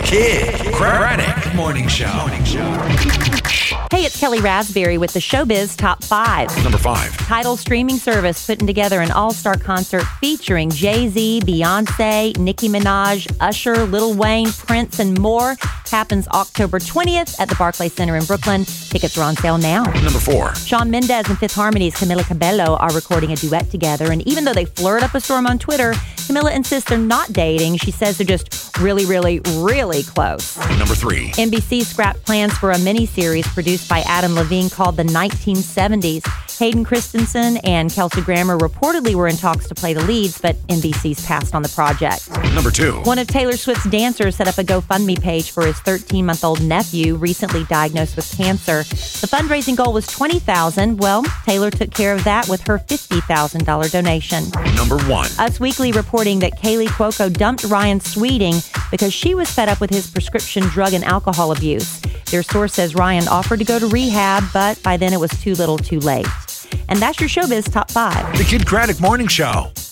Kid Craddock Morning Show. Hey, it's Kelly Raspberry with the Showbiz Top 5. Number 5. Tidal streaming service putting together an all-star concert featuring Jay-Z, Beyonce, Nicki Minaj, Usher, Lil Wayne, Prince, and more. Happens October 20th at the Barclays Center in Brooklyn. Tickets are on sale now. Number 4. Shawn Mendes and Fifth Harmony's Camila Cabello are recording a duet together. And even though they flirt up a storm on Twitter, Camila insists they're not dating. She says they're just really, really, really close. Number 3. NBC scrapped plans for a miniseries produced by Adam Levine called The 1970s. Hayden Christensen and Kelsey Grammer reportedly were in talks to play the leads, but NBC's passed on the project. Number 2. One of Taylor Swift's dancers set up a GoFundMe page for his 13-month-old nephew, recently diagnosed with cancer. The fundraising goal was $20,000. Well, Taylor took care of that with her $50,000 donation. Number 1. Us Weekly reporting that Kaylee Cuoco dumped Ryan Sweeting because she was fed up with his prescription drug and alcohol abuse. Their source says Ryan offered to go to rehab, but by then it was too little too late. And that's your Showbiz Top 5. The Kid Craddock Morning Show.